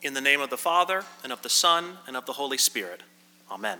In the name of the Father, and of the Son, and of the Holy Spirit. Amen.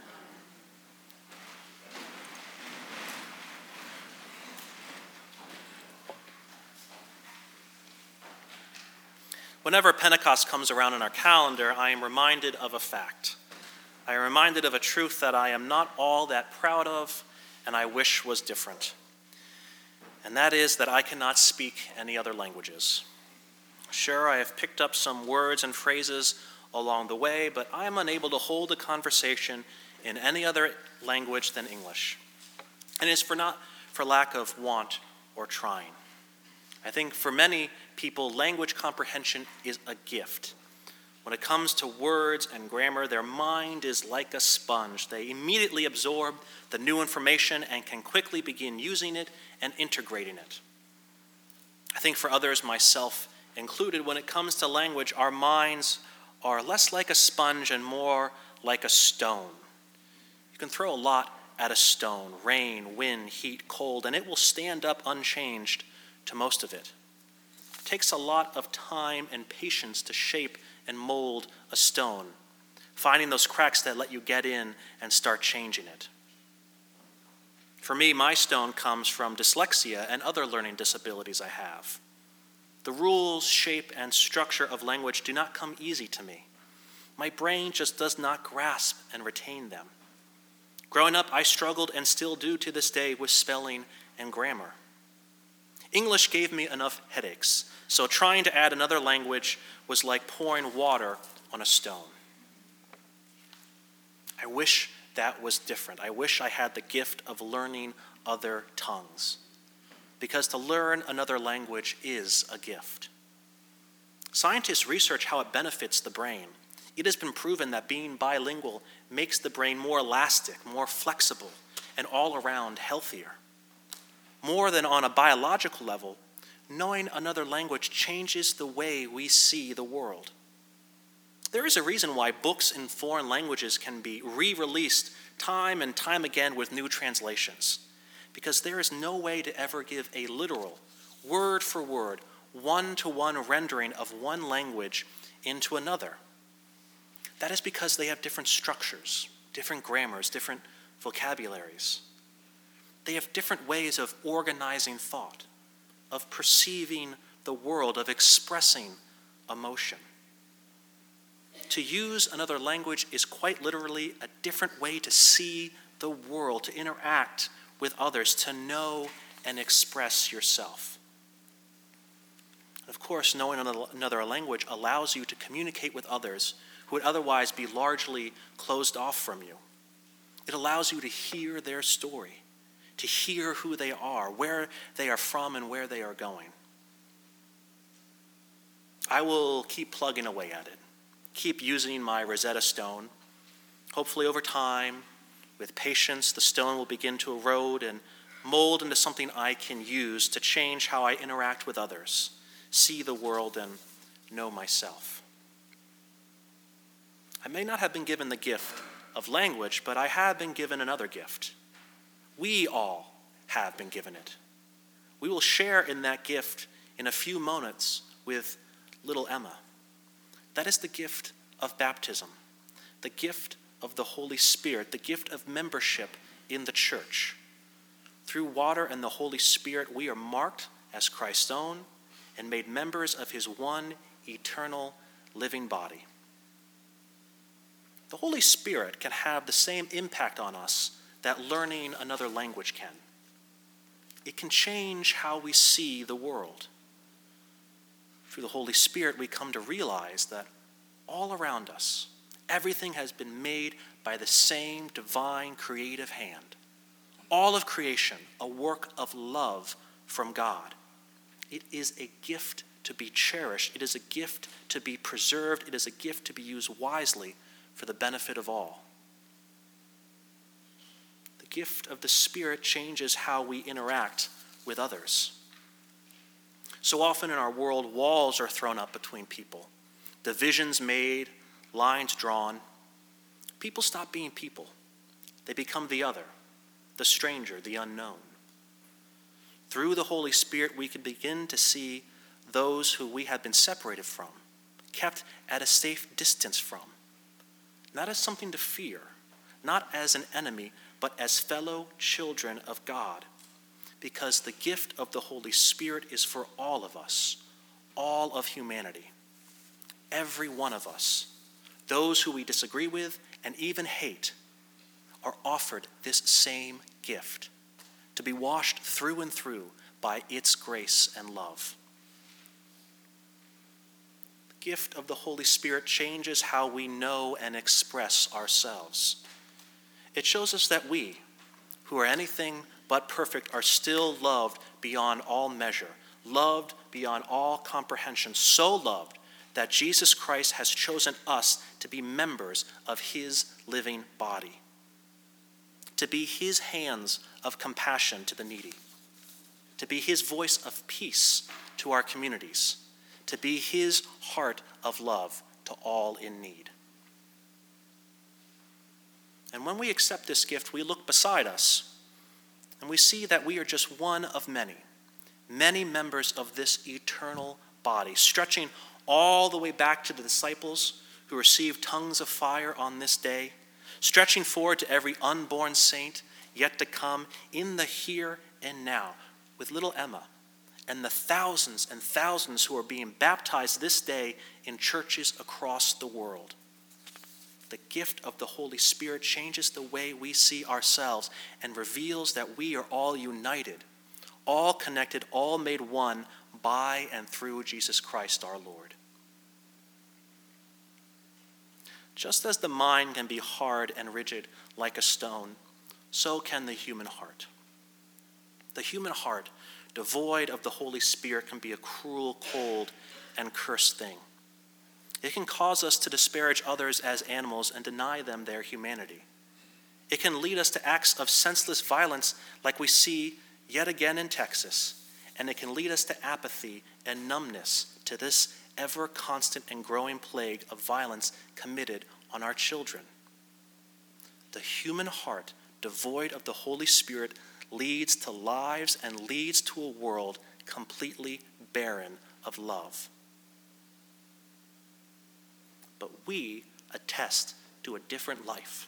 Whenever Pentecost comes around in our calendar, I am reminded of a fact. I am reminded of a truth that I am not all that proud of, and I wish was different. And that is that I cannot speak any other languages. Sure, I have picked up some words and phrases along the way, but I am unable to hold a conversation in any other language than English. And it is not for lack of want or trying. I think for many people, language comprehension is a gift. When it comes to words and grammar, their mind is like a sponge. They immediately absorb the new information and can quickly begin using it and integrating it. I think for others, myself included, when it comes to language, our minds are less like a sponge and more like a stone. You can throw a lot at a stone, rain, wind, heat, cold, and it will stand up unchanged to most of it. It takes a lot of time and patience to shape and mold a stone, finding those cracks that let you get in and start changing it. For me, my stone comes from dyslexia and other learning disabilities I have. The rules, shape, and structure of language do not come easy to me. My brain just does not grasp and retain them. Growing up, I struggled and still do to this day with spelling and grammar. English gave me enough headaches, so trying to add another language was like pouring water on a stone. I wish that was different. I wish I had the gift of learning other tongues, because to learn another language is a gift. Scientists research how it benefits the brain. It has been proven that being bilingual makes the brain more elastic, more flexible, and all around healthier. More than on a biological level, knowing another language changes the way we see the world. There is a reason why books in foreign languages can be re-released time and time again with new translations, because there is no way to ever give a literal, word-for-word, one-to-one rendering of one language into another. That is because they have different structures, different grammars, different vocabularies. They have different ways of organizing thought, of perceiving the world, of expressing emotion. To use another language is quite literally a different way to see the world, to interact with others, to know and express yourself. Of course, knowing another language allows you to communicate with others who would otherwise be largely closed off from you. It allows you to hear their story, to hear who they are, where they are from, and where they are going. I will keep plugging away at it, keep using my Rosetta Stone. Hopefully over time, with patience, the stone will begin to erode and mold into something I can use to change how I interact with others, see the world, and know myself. I may not have been given the gift of language, but I have been given another gift. We all have been given it. We will share in that gift in a few moments with little Emma. That is the gift of baptism, the gift of the Holy Spirit, the gift of membership in the church. Through water and the Holy Spirit, we are marked as Christ's own and made members of his one eternal living body. The Holy Spirit can have the same impact on us that learning another language can. It can change how we see the world. Through the Holy Spirit, we come to realize that all around us, everything has been made by the same divine creative hand. All of creation, a work of love from God. It is a gift to be cherished. It is a gift to be preserved. It is a gift to be used wisely for the benefit of all. The gift of the Spirit changes how we interact with others. So often in our world, walls are thrown up between people, divisions made, lines drawn. People stop being people. They become the other, the stranger, the unknown. Through the Holy Spirit, we can begin to see those who we have been separated from, kept at a safe distance from, not as something to fear, not as an enemy, but as fellow children of God, because the gift of the Holy Spirit is for all of us, all of humanity, every one of us. Those who we disagree with and even hate are offered this same gift, to be washed through and through by its grace and love. The gift of the Holy Spirit changes how we know and express ourselves. It shows us that we, who are anything but perfect, are still loved beyond all measure, loved beyond all comprehension, so loved that Jesus Christ has chosen us to be members of his living body, to be his hands of compassion to the needy, to be his voice of peace to our communities, to be his heart of love to all in need. And when we accept this gift, we look beside us and we see that we are just one of many, many members of this eternal body, stretching all the way back to the disciples who received tongues of fire on this day, stretching forward to every unborn saint yet to come in the here and now with little Emma and the thousands and thousands who are being baptized this day in churches across the world. The gift of the Holy Spirit changes the way we see ourselves and reveals that we are all united, all connected, all made one by and through Jesus Christ our Lord. Just as the mind can be hard and rigid like a stone, so can the human heart. The human heart, devoid of the Holy Spirit, can be a cruel, cold, and cursed thing. It can cause us to disparage others as animals and deny them their humanity. It can lead us to acts of senseless violence like we see yet again in Texas, and it can lead us to apathy and numbness to this ever constant and growing plague of violence committed on our children. The human heart, devoid of the Holy Spirit, leads to lives and leads to a world completely barren of love. But we attest to a different life.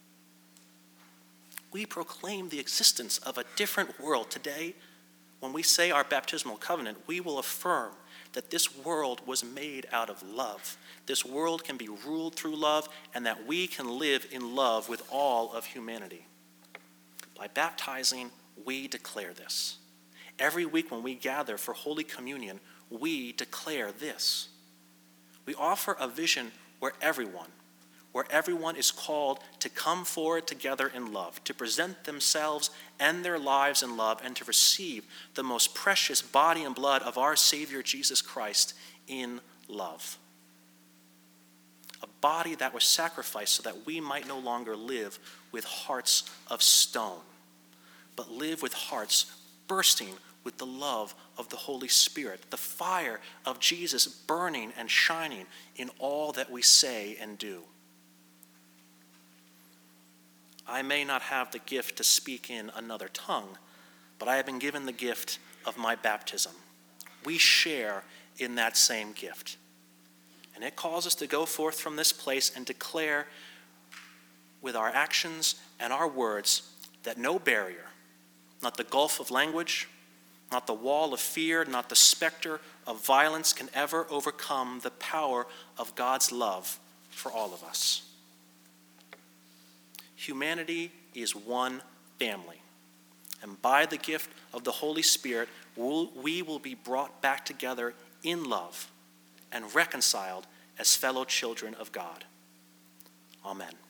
We proclaim the existence of a different world. Today, when we say our baptismal covenant, we will affirm that this world was made out of love. This world can be ruled through love, and that we can live in love with all of humanity. By baptizing, we declare this. Every week when we gather for Holy Communion, we declare this. We offer a vision where everyone is called to come forward together in love, to present themselves and their lives in love, and to receive the most precious body and blood of our Savior Jesus Christ in love. A body that was sacrificed so that we might no longer live with hearts of stone, but live with hearts bursting with the love of the Holy Spirit, the fire of Jesus burning and shining in all that we say and do. I may not have the gift to speak in another tongue, but I have been given the gift of my baptism. We share in that same gift. And it calls us to go forth from this place and declare with our actions and our words that no barrier, not the gulf of language, not the wall of fear, not the specter of violence can ever overcome the power of God's love for all of us. Humanity is one family, and by the gift of the Holy Spirit, we will be brought back together in love and reconciled as fellow children of God. Amen.